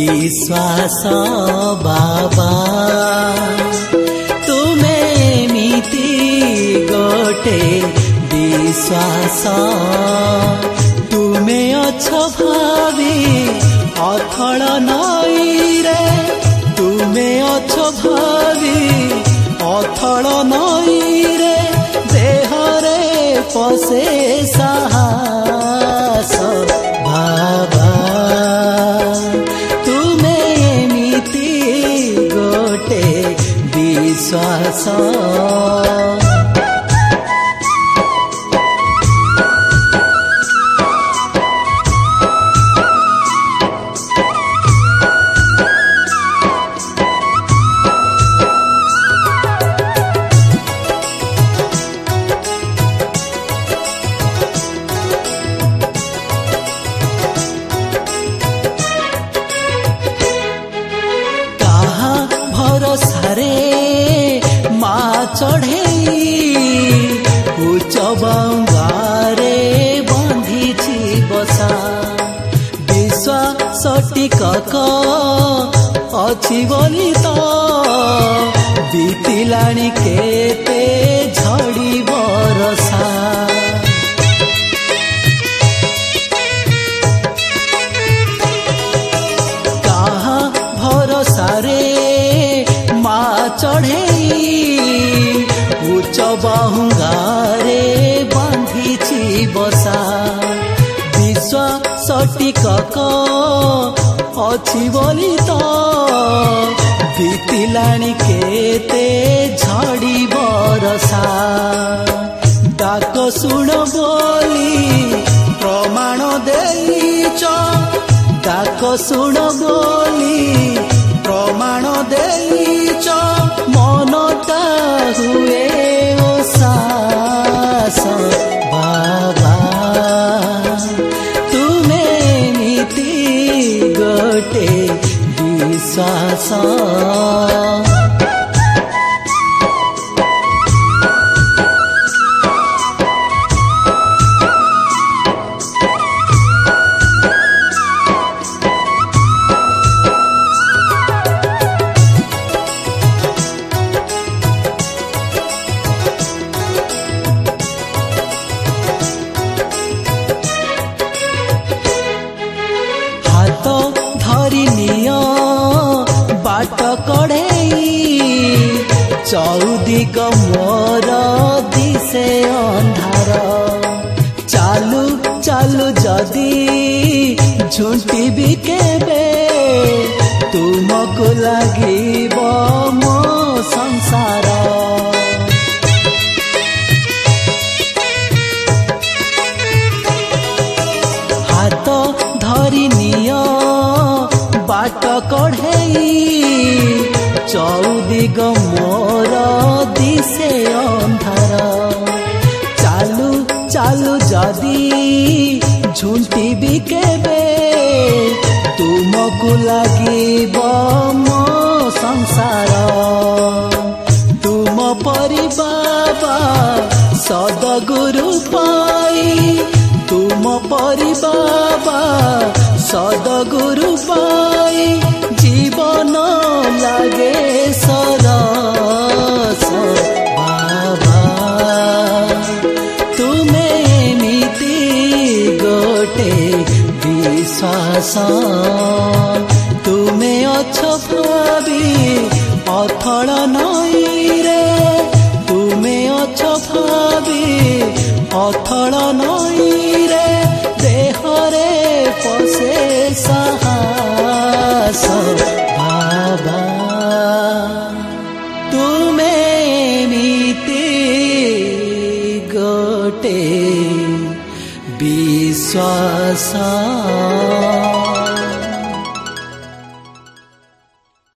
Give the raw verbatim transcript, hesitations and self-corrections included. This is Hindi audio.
विश्वास बाबा तुमे एमिति गोटे विश्वास तुमे अछ भावी अथल नई रे तुमे अछ भावी अथल नई रे देहरे पसे साहस बाबा तुमे एमिति गोटे विश्वास चढ़े उच्च बंगारे बंधी बसा विश्वास टिकक अच्छी बोली तो बीतिलाणी केते झड़ी बरसा कहा भरोसा रे माँ चढ़े उच्च बाहुंगारे बांधी बसा विश्वास टिकक अच्छी बोली तो बीतिलाणी केते झड़ी बरसा डाक शुण बोली प्रमाण देइच डाक शुण बोली प्रमाण देइच मनता हुए सास बाबा तुमे एमिति गोटे विश्वास बाट कढ़ेई चौदिक मोर दिसे अंधार चालू चालू जदि झुंटी भी केबे तुमको लागिब मो संसार हाथ धरी नियो बाट कढ़ेई चौदिग मोर दिसे अंधार चालू चालू जदि झुंटी भी केबे तुमको लागिब मो संसार तुम परि बाबा सदगुरु पाई तुम परि बाबा सदगुरु पाई जीवन लागे सरस बाबा तुमे एमिति गोटे विश्वास तुमे अछ भावी अथल नई रे तुमे अछ भावी अथल नई रे देहरे पसे साहस बाबा तुमे एमिति गोटे विश्वास।